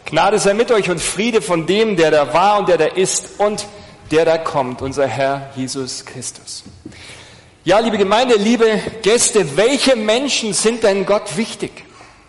Gnade sei mit euch und Friede von dem, der da war und der da ist und der da kommt, unser Herr Jesus Christus. Ja, liebe Gemeinde, liebe Gäste, welche Menschen sind denn Gott wichtig?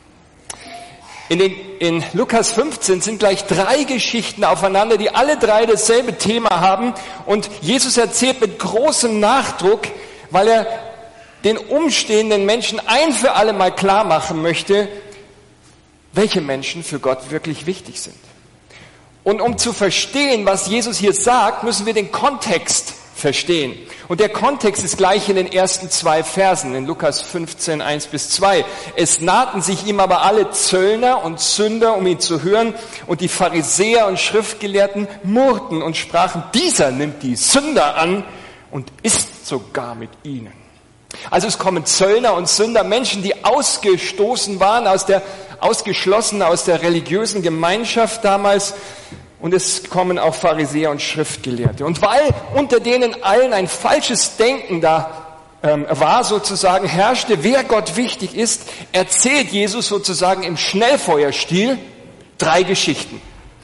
In Lukas 15 sind gleich 3 Geschichten aufeinander, die alle 3 dasselbe Thema haben. Und Jesus erzählt mit großem Nachdruck, weil er den umstehenden Menschen ein für alle Mal klar machen möchte, welche Menschen für Gott wirklich wichtig sind. Und um zu verstehen, was Jesus hier sagt, müssen wir den Kontext verstehen. Und der Kontext ist gleich in den ersten 2 Versen, in Lukas 15, 1-2. Es nahten sich ihm aber alle Zöllner und Sünder, um ihn zu hören, und die Pharisäer und Schriftgelehrten murrten und sprachen, dieser nimmt die Sünder an und isst sogar mit ihnen. Also es kommen Zöllner und Sünder, Menschen, die ausgestoßen waren, ausgeschlossen aus der religiösen Gemeinschaft damals. Und es kommen auch Pharisäer und Schriftgelehrte. Und weil unter denen allen ein falsches Denken da war, sozusagen herrschte, wer Gott wichtig ist, erzählt Jesus sozusagen im Schnellfeuerstil 3 Geschichten.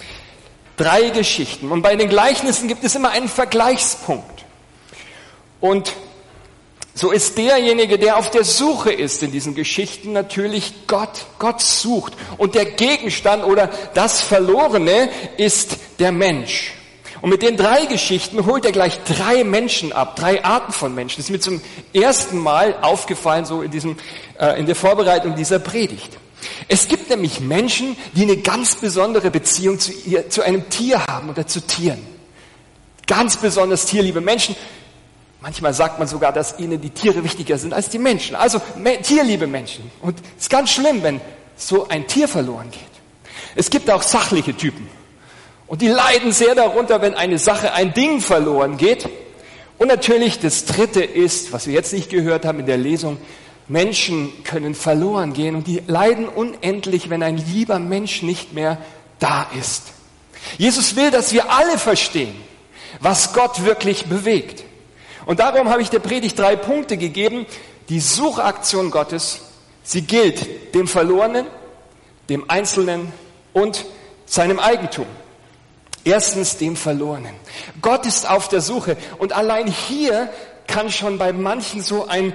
3 Geschichten. Und bei den Gleichnissen gibt es immer einen Vergleichspunkt. Und so ist derjenige, der auf der Suche ist in diesen Geschichten, natürlich Gott. Gott sucht. Und der Gegenstand oder das Verlorene ist der Mensch. Und mit den 3 Geschichten holt er gleich 3 Menschen ab, 3 Arten von Menschen. Das ist mir zum ersten Mal aufgefallen, so in der Vorbereitung dieser Predigt. Es gibt nämlich Menschen, die eine ganz besondere Beziehung zu einem Tier haben oder zu Tieren. Ganz besonders tierliebe Menschen. Manchmal sagt man sogar, dass ihnen die Tiere wichtiger sind als die Menschen. Also tierliebe Menschen. Und es ist ganz schlimm, wenn so ein Tier verloren geht. Es gibt auch sachliche Typen. Und die leiden sehr darunter, wenn eine Sache, ein Ding verloren geht. Und natürlich das Dritte ist, was wir jetzt nicht gehört haben in der Lesung, Menschen können verloren gehen. Und die leiden unendlich, wenn ein lieber Mensch nicht mehr da ist. Jesus will, dass wir alle verstehen, was Gott wirklich bewegt. Und darum habe ich der Predigt 3 Punkte gegeben. Die Suchaktion Gottes, sie gilt dem Verlorenen, dem Einzelnen und seinem Eigentum. Erstens dem Verlorenen. Gott ist auf der Suche. Und allein hier kann schon bei manchen so ein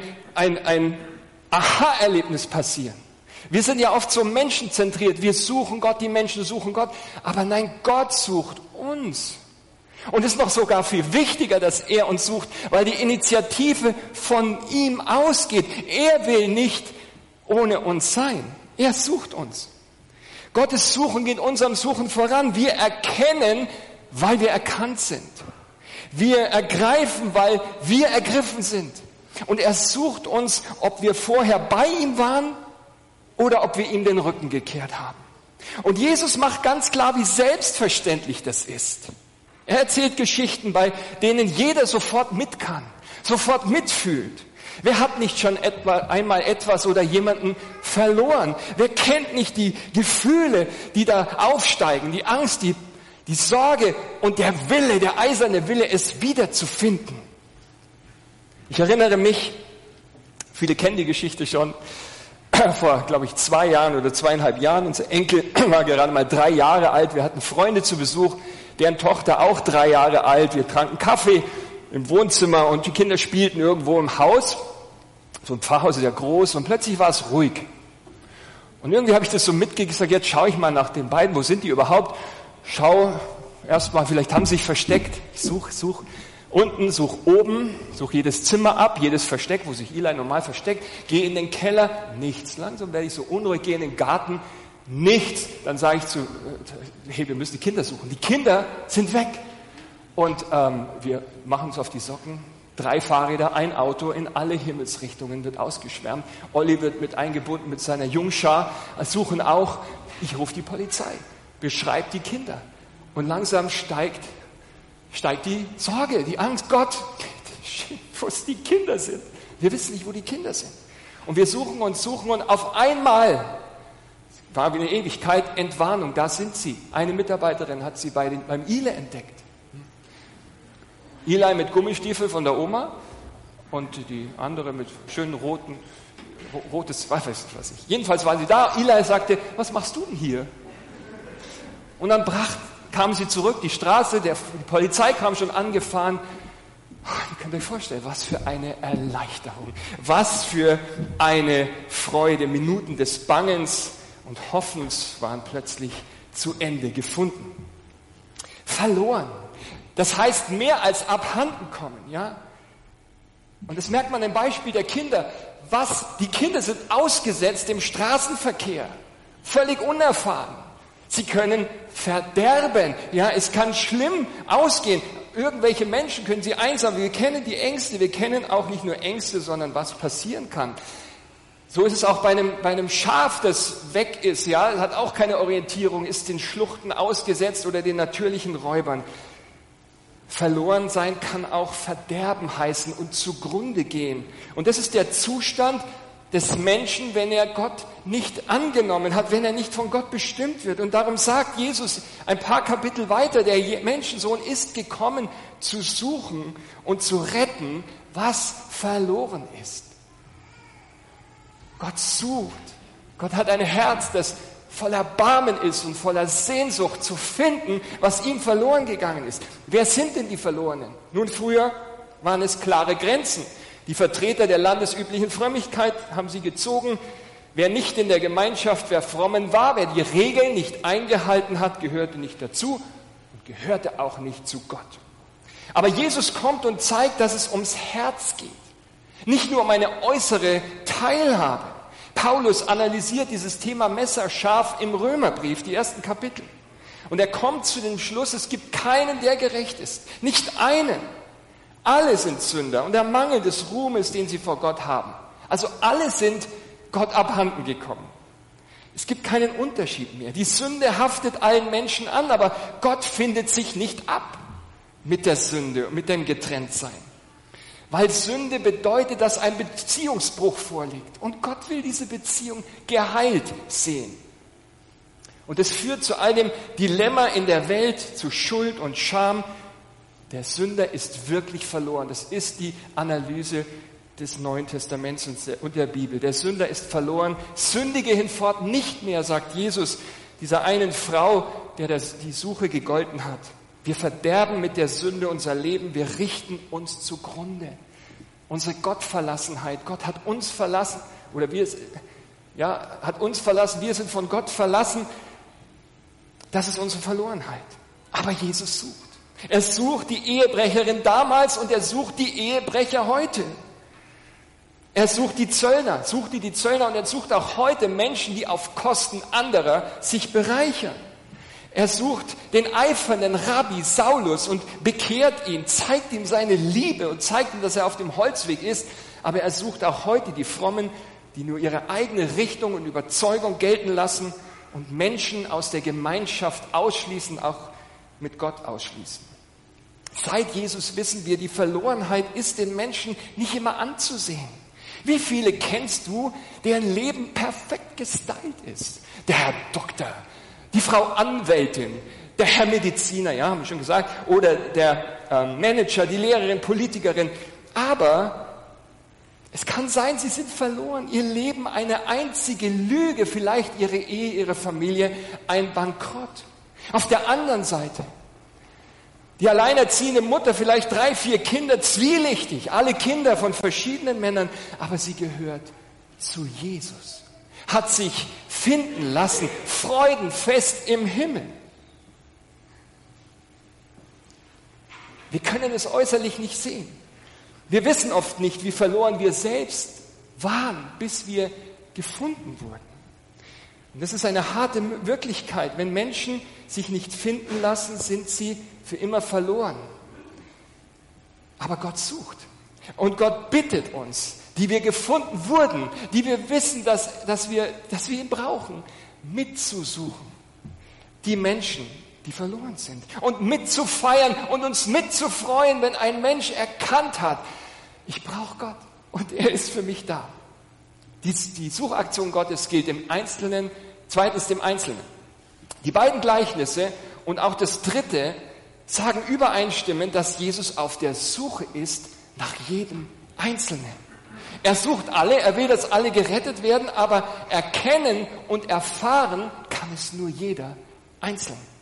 Aha-Erlebnis passieren. Wir sind ja oft so menschenzentriert. Wir suchen Gott, die Menschen suchen Gott. Aber nein, Gott sucht uns. Und es ist noch sogar viel wichtiger, dass er uns sucht, weil die Initiative von ihm ausgeht. Er will nicht ohne uns sein. Er sucht uns. Gottes Suchen geht unserem Suchen voran. Wir erkennen, weil wir erkannt sind. Wir ergreifen, weil wir ergriffen sind. Und er sucht uns, ob wir vorher bei ihm waren oder ob wir ihm den Rücken gekehrt haben. Und Jesus macht ganz klar, wie selbstverständlich das ist. Er erzählt Geschichten, bei denen jeder sofort mit kann, sofort mitfühlt. Wer hat nicht schon einmal etwas oder jemanden verloren? Wer kennt nicht die Gefühle, die da aufsteigen, die Angst, die Sorge und der Wille, der eiserne Wille, es wiederzufinden? Ich erinnere mich, viele kennen die Geschichte schon, vor, glaube ich, 2 Jahren oder 2,5 Jahren. Unser Enkel war gerade mal 3 Jahre alt. Wir hatten Freunde zu Besuch, deren Tochter auch 3 Jahre alt. Wir tranken Kaffee im Wohnzimmer und die Kinder spielten irgendwo im Haus. So ein Pfarrhaus ist ja groß und plötzlich war es ruhig. Und irgendwie habe ich das so mitgekriegt, gesagt, jetzt schaue ich mal nach den beiden, wo sind die überhaupt? Schau erstmal, vielleicht haben sie sich versteckt. Ich suche unten, suche oben, suche jedes Zimmer ab, jedes Versteck, wo sich Eli normal versteckt. Gehe in den Keller, nichts. Langsam werde ich so unruhig, gehe in den Garten, nichts. Dann sage ich hey, wir müssen die Kinder suchen. Die Kinder sind weg. Und wir machen uns auf die Socken. 3 Fahrräder, ein Auto, in alle Himmelsrichtungen wird ausgeschwärmt. Olli wird mit eingebunden mit seiner Jungschar, suchen auch. Ich rufe die Polizei, beschreibe die Kinder. Und langsam steigt die Sorge, die Angst. Gott, wo die Kinder sind. Wir wissen nicht, wo die Kinder sind. Und wir suchen und auf einmal war wie eine Ewigkeit Entwarnung. Da sind sie. Eine Mitarbeiterin hat sie beim Ile entdeckt. Eli mit Gummistiefel von der Oma und die andere mit schönen rotes, weiß ich. Jedenfalls waren sie da. Eli sagte, was machst du denn hier? Und dann kamen sie zurück, die Straße, die Polizei kam schon angefahren. Ihr könnt euch vorstellen, was für eine Erleichterung, was für eine Freude. Minuten des Bangens und Hoffens waren plötzlich zu Ende gefunden. Verloren. Das heißt mehr als abhanden kommen, ja? Und das merkt man im Beispiel der Kinder. Die Kinder sind ausgesetzt im Straßenverkehr, völlig unerfahren. Sie können verderben, ja, es kann schlimm ausgehen. Irgendwelche Menschen können sie einsammeln. Wir kennen die Ängste, wir kennen auch nicht nur Ängste, sondern was passieren kann. So ist es auch bei einem Schaf, das weg ist, ja, hat auch keine Orientierung, ist den Schluchten ausgesetzt oder den natürlichen Räubern. Verloren sein kann auch Verderben heißen und zugrunde gehen. Und das ist der Zustand des Menschen, wenn er Gott nicht angenommen hat, wenn er nicht von Gott bestimmt wird. Und darum sagt Jesus ein paar Kapitel weiter, der Menschensohn ist gekommen, zu suchen und zu retten, was verloren ist. Gott sucht. Gott hat ein Herz, das voller Erbarmen ist und voller Sehnsucht zu finden, was ihm verloren gegangen ist. Wer sind denn die Verlorenen? Nun, früher waren es klare Grenzen. Die Vertreter der landesüblichen Frömmigkeit haben sie gezogen. Wer nicht in der Gemeinschaft der Frommen war, wer die Regeln nicht eingehalten hat, gehörte nicht dazu und gehörte auch nicht zu Gott. Aber Jesus kommt und zeigt, dass es ums Herz geht. Nicht nur um eine äußere Teilhabe. Paulus analysiert dieses Thema messerscharf im Römerbrief, die ersten Kapitel. Und er kommt zu dem Schluss, es gibt keinen, der gerecht ist. Nicht einen. Alle sind Sünder und der Mangel des Ruhmes, den sie vor Gott haben. Also alle sind Gott abhanden gekommen. Es gibt keinen Unterschied mehr. Die Sünde haftet allen Menschen an, aber Gott findet sich nicht ab mit der Sünde, mit dem Getrenntsein. Weil Sünde bedeutet, dass ein Beziehungsbruch vorliegt. Und Gott will diese Beziehung geheilt sehen. Und es führt zu einem Dilemma in der Welt, zu Schuld und Scham. Der Sünder ist wirklich verloren. Das ist die Analyse des Neuen Testaments und der Bibel. Der Sünder ist verloren. Sündige hinfort nicht mehr, sagt Jesus dieser einen Frau, der die Suche gegolten hat. Wir verderben mit der Sünde unser Leben, wir richten uns zugrunde. Unsere Gottverlassenheit, Gott hat uns verlassen, oder hat uns verlassen, wir sind von Gott verlassen. Das ist unsere Verlorenheit. Aber Jesus sucht. Er sucht die Ehebrecherin damals und er sucht die Ehebrecher heute. Er sucht die Zöllner und er sucht auch heute Menschen, die auf Kosten anderer sich bereichern. Er sucht den eifernden Rabbi Saulus und bekehrt ihn, zeigt ihm seine Liebe und zeigt ihm, dass er auf dem Holzweg ist. Aber er sucht auch heute die Frommen, die nur ihre eigene Richtung und Überzeugung gelten lassen und Menschen aus der Gemeinschaft ausschließen, auch mit Gott ausschließen. Seit Jesus wissen wir, die Verlorenheit ist den Menschen nicht immer anzusehen. Wie viele kennst du, deren Leben perfekt gestylt ist? Der Herr Doktor, die Frau Anwältin, der Herr Mediziner, ja, haben wir schon gesagt, oder der Manager, die Lehrerin, Politikerin. Aber es kann sein, sie sind verloren. Ihr Leben eine einzige Lüge, vielleicht ihre Ehe, ihre Familie, ein Bankrott. Auf der anderen Seite, die alleinerziehende Mutter, vielleicht 3, 4 Kinder, zwielichtig, alle Kinder von verschiedenen Männern, aber sie gehört zu Jesus. Hat sich finden lassen, freudenfest im Himmel. Wir können es äußerlich nicht sehen. Wir wissen oft nicht, wie verloren wir selbst waren, bis wir gefunden wurden. Und das ist eine harte Wirklichkeit. Wenn Menschen sich nicht finden lassen, sind sie für immer verloren. Aber Gott sucht. Und Gott bittet uns, die wir gefunden wurden, die wir wissen, dass wir ihn brauchen, mitzusuchen. Die Menschen, die verloren sind. Und mitzufeiern und uns mitzufreuen, wenn ein Mensch erkannt hat, ich brauche Gott und er ist für mich da. Die Suchaktion Gottes gilt im Einzelnen, zweitens dem Einzelnen. Die beiden Gleichnisse und auch das dritte sagen übereinstimmend, dass Jesus auf der Suche ist nach jedem Einzelnen. Er sucht alle, er will, dass alle gerettet werden, aber erkennen und erfahren kann es nur jeder einzeln.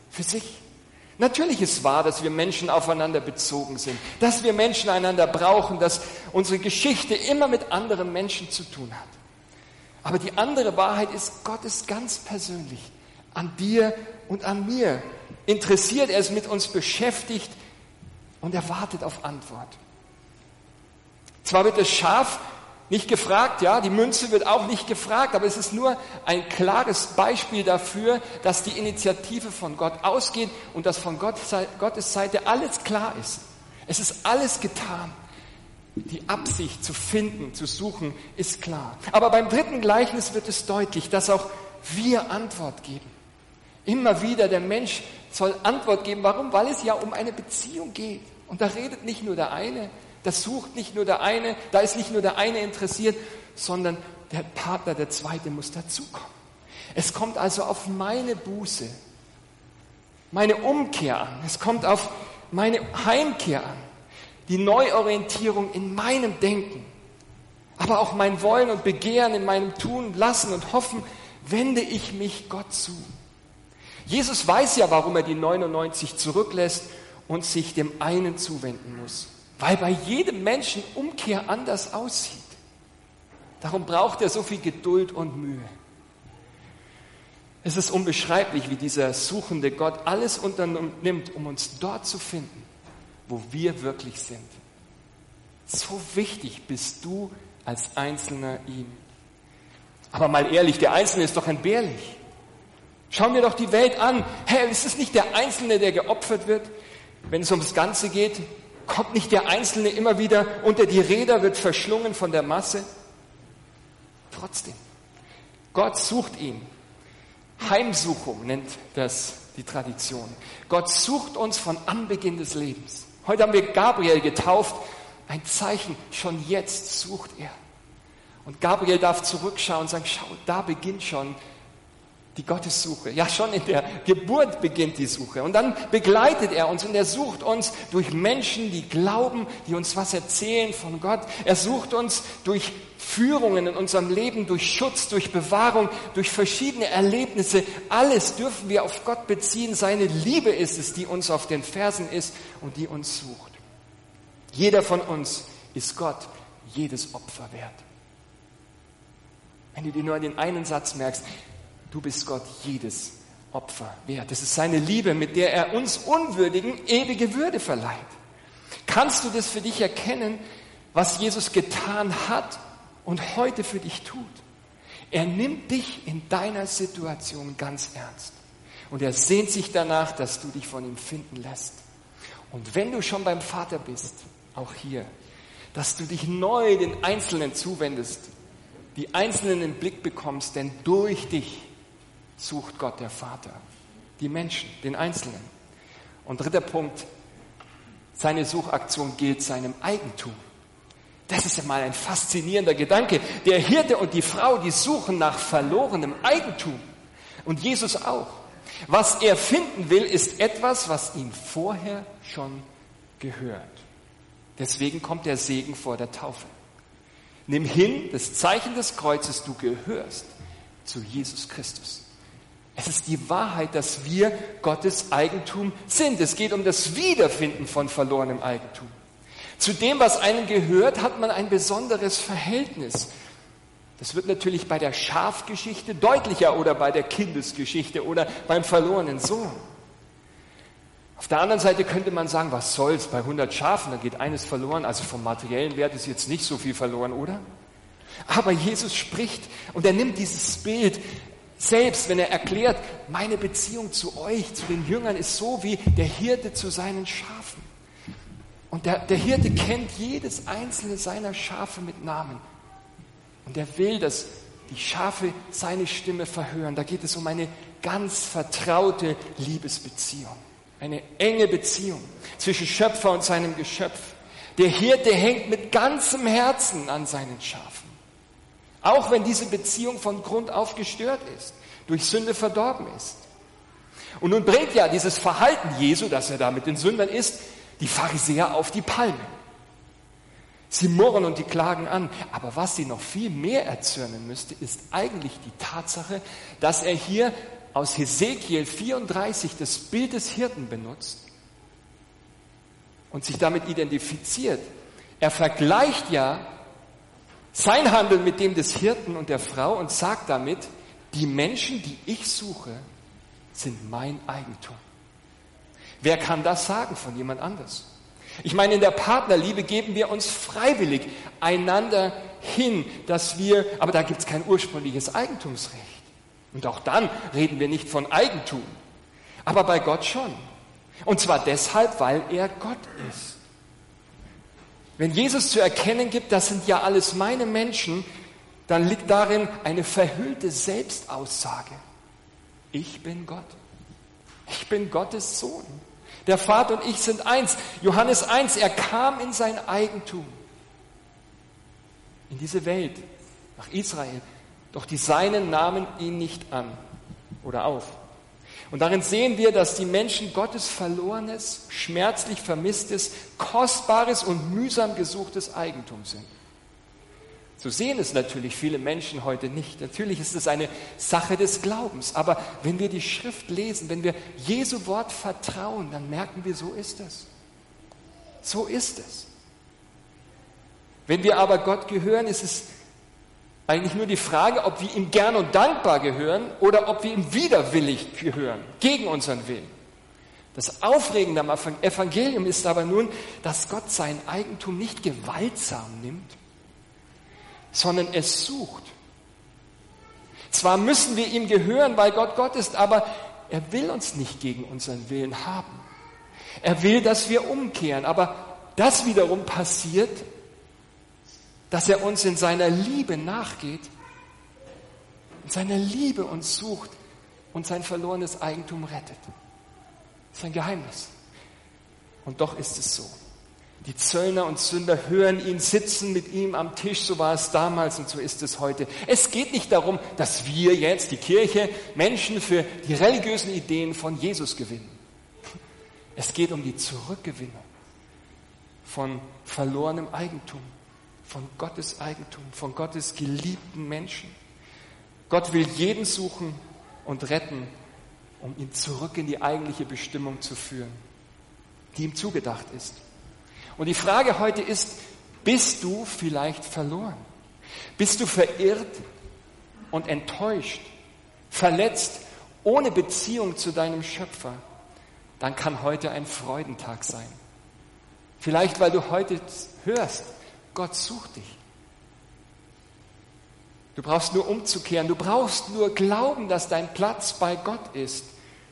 für sich. Natürlich ist wahr, dass wir Menschen aufeinander bezogen sind, dass wir Menschen einander brauchen, dass unsere Geschichte immer mit anderen Menschen zu tun hat. Aber die andere Wahrheit ist, Gott ist ganz persönlich an dir und an mir interessiert, er ist mit uns beschäftigt und er wartet auf Antwort. Zwar wird das Schaf nicht gefragt, ja, die Münze wird auch nicht gefragt, aber es ist nur ein klares Beispiel dafür, dass die Initiative von Gott ausgeht und dass von Gottes Seite alles klar ist. Es ist alles getan. Die Absicht zu finden, zu suchen, ist klar. Aber beim dritten Gleichnis wird es deutlich, dass auch wir Antwort geben. Immer wieder, der Mensch soll Antwort geben. Warum? Weil es ja um eine Beziehung geht. Und da redet nicht nur der eine, das sucht nicht nur der eine, da ist nicht nur der eine interessiert, sondern der Partner, der zweite, muss dazukommen. Es kommt also auf meine Buße, meine Umkehr an. Es kommt auf meine Heimkehr an. Die Neuorientierung in meinem Denken. Aber auch mein Wollen und Begehren in meinem Tun, Lassen und Hoffen, wende ich mich Gott zu. Jesus weiß ja, warum er die 99 zurücklässt und sich dem einen zuwenden muss. Weil bei jedem Menschen Umkehr anders aussieht. Darum braucht er so viel Geduld und Mühe. Es ist unbeschreiblich, wie dieser suchende Gott alles unternimmt, um uns dort zu finden, wo wir wirklich sind. So wichtig bist du als Einzelner ihm. Aber mal ehrlich, der Einzelne ist doch entbehrlich. Schauen wir doch die Welt an. Hey, ist es nicht der Einzelne, der geopfert wird? Wenn es ums Ganze geht, kommt nicht der Einzelne immer wieder unter die Räder, wird verschlungen von der Masse? Trotzdem, Gott sucht ihn. Heimsuchung nennt das die Tradition. Gott sucht uns von Anbeginn des Lebens. Heute haben wir Gabriel getauft. Ein Zeichen, schon jetzt sucht er. Und Gabriel darf zurückschauen und sagen, schau, da beginnt schon die Gottessuche. Ja, schon in der Geburt beginnt die Suche. Und dann begleitet er uns und er sucht uns durch Menschen, die glauben, die uns was erzählen von Gott. Er sucht uns durch Führungen in unserem Leben, durch Schutz, durch Bewahrung, durch verschiedene Erlebnisse. Alles dürfen wir auf Gott beziehen. Seine Liebe ist es, die uns auf den Fersen ist und die uns sucht. Jeder von uns ist Gott jedes Opfer wert. Wenn du dir nur an den einen Satz merkst, du bist Gott jedes Opfer wert. Das ist seine Liebe, mit der er uns Unwürdigen ewige Würde verleiht. Kannst du das für dich erkennen, was Jesus getan hat und heute für dich tut? Er nimmt dich in deiner Situation ganz ernst. Und er sehnt sich danach, dass du dich von ihm finden lässt. Und wenn du schon beim Vater bist, auch hier, dass du dich neu den Einzelnen zuwendest, die Einzelnen im Blick bekommst, denn durch dich sucht Gott der Vater, die Menschen, den Einzelnen. Und dritter Punkt, seine Suchaktion gilt seinem Eigentum. Das ist ja mal ein faszinierender Gedanke. Der Hirte und die Frau, die suchen nach verlorenem Eigentum. Und Jesus auch. Was er finden will, ist etwas, was ihm vorher schon gehört. Deswegen kommt der Segen vor der Taufe. Nimm hin das Zeichen des Kreuzes, du gehörst zu Jesus Christus. Es ist die Wahrheit, dass wir Gottes Eigentum sind. Es geht um das Wiederfinden von verlorenem Eigentum. Zu dem, was einem gehört, hat man ein besonderes Verhältnis. Das wird natürlich bei der Schafgeschichte deutlicher oder bei der Kindesgeschichte oder beim verlorenen Sohn. Auf der anderen Seite könnte man sagen, was soll's, bei 100 Schafen, da geht eines verloren, also vom materiellen Wert ist jetzt nicht so viel verloren, oder? Aber Jesus spricht und er nimmt dieses Bild, selbst wenn er erklärt, meine Beziehung zu euch, zu den Jüngern ist so wie der Hirte zu seinen Schafen. Und der Hirte kennt jedes einzelne seiner Schafe mit Namen. Und er will, dass die Schafe seine Stimme verhören. Da geht es um eine ganz vertraute Liebesbeziehung. Eine enge Beziehung zwischen Schöpfer und seinem Geschöpf. Der Hirte hängt mit ganzem Herzen an seinen Schafen. Auch wenn diese Beziehung von Grund auf gestört ist, durch Sünde verdorben ist. Und nun bringt ja dieses Verhalten Jesu, dass er da mit den Sündern ist, die Pharisäer auf die Palme. Sie murren und die klagen an. Aber was sie noch viel mehr erzürnen müsste, ist eigentlich die Tatsache, dass er hier aus Hesekiel 34 das Bild des Hirten benutzt und sich damit identifiziert. Er vergleicht ja sein Handeln mit dem des Hirten und der Frau und sagt damit, die Menschen, die ich suche, sind mein Eigentum. Wer kann das sagen von jemand anders? Ich meine, in der Partnerliebe geben wir uns freiwillig einander hin, aber da gibt es kein ursprüngliches Eigentumsrecht. Und auch dann reden wir nicht von Eigentum. Aber bei Gott schon. Und zwar deshalb, weil er Gott ist. Wenn Jesus zu erkennen gibt, das sind ja alles meine Menschen, dann liegt darin eine verhüllte Selbstaussage. Ich bin Gott. Ich bin Gottes Sohn. Der Vater und ich sind eins. Johannes 1, er kam in sein Eigentum. In diese Welt, nach Israel. Doch die Seinen nahmen ihn nicht an oder auf. Und darin sehen wir, dass die Menschen Gottes verlorenes, schmerzlich vermisstes, kostbares und mühsam gesuchtes Eigentum sind. So sehen es natürlich viele Menschen heute nicht. Natürlich ist es eine Sache des Glaubens. Aber wenn wir die Schrift lesen, wenn wir Jesu Wort vertrauen, dann merken wir, so ist es. So ist es. Wenn wir aber Gott gehören, ist es eigentlich nur die Frage, ob wir ihm gern und dankbar gehören oder ob wir ihm widerwillig gehören, gegen unseren Willen. Das Aufregende am Evangelium ist aber nun, dass Gott sein Eigentum nicht gewaltsam nimmt, sondern es sucht. Zwar müssen wir ihm gehören, weil Gott Gott ist, aber er will uns nicht gegen unseren Willen haben. Er will, dass wir umkehren, aber das wiederum passiert, dass er uns in seiner Liebe nachgeht, in seiner Liebe uns sucht und sein verlorenes Eigentum rettet. Das ist ein Geheimnis. Und doch ist es so. Die Zöllner und Sünder hören ihn, sitzen mit ihm am Tisch, so war es damals und so ist es heute. Es geht nicht darum, dass wir jetzt, die Kirche, Menschen für die religiösen Ideen von Jesus gewinnen. Es geht um die Zurückgewinnung von verlorenem Eigentum, von Gottes Eigentum, von Gottes geliebten Menschen. Gott will jeden suchen und retten, um ihn zurück in die eigentliche Bestimmung zu führen, die ihm zugedacht ist. Und die Frage heute ist, bist du vielleicht verloren? Bist du verirrt und enttäuscht, verletzt, ohne Beziehung zu deinem Schöpfer? Dann kann heute ein Freudentag sein. Vielleicht, weil du heute hörst, Gott sucht dich. Du brauchst nur umzukehren, du brauchst nur glauben, dass dein Platz bei Gott ist.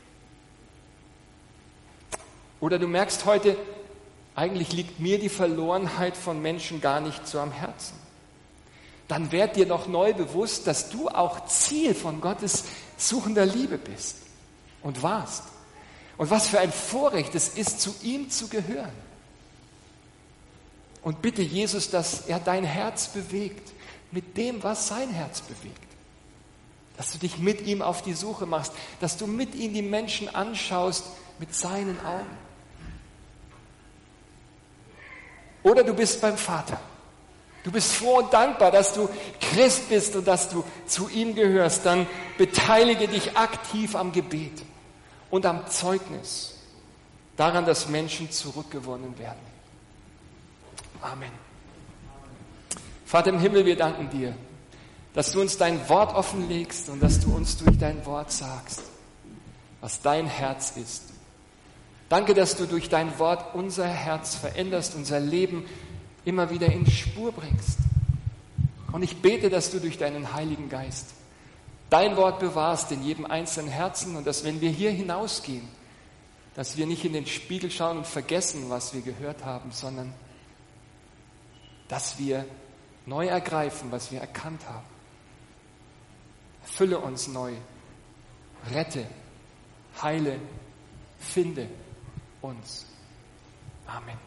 Oder du merkst heute, eigentlich liegt mir die Verlorenheit von Menschen gar nicht so am Herzen. Dann werd dir noch neu bewusst, dass du auch Ziel von Gottes suchender Liebe bist und warst. Und was für ein Vorrecht es ist, zu ihm zu gehören. Und bitte Jesus, dass er dein Herz bewegt mit dem, was sein Herz bewegt. Dass du dich mit ihm auf die Suche machst, dass du mit ihm die Menschen anschaust mit seinen Augen. Oder du bist beim Vater. Du bist froh und dankbar, dass du Christ bist und dass du zu ihm gehörst. Dann beteilige dich aktiv am Gebet und am Zeugnis daran, dass Menschen zurückgewonnen werden. Amen. Vater im Himmel, wir danken dir, dass du uns dein Wort offenlegst und dass du uns durch dein Wort sagst, was dein Herz ist. Danke, dass du durch dein Wort unser Herz veränderst, unser Leben immer wieder in Spur bringst. Und ich bete, dass du durch deinen Heiligen Geist dein Wort bewahrst in jedem einzelnen Herzen und dass, wenn wir hier hinausgehen, dass wir nicht in den Spiegel schauen und vergessen, was wir gehört haben, sondern dass wir neu ergreifen, was wir erkannt haben. Fülle uns neu, rette, heile, finde uns. Amen.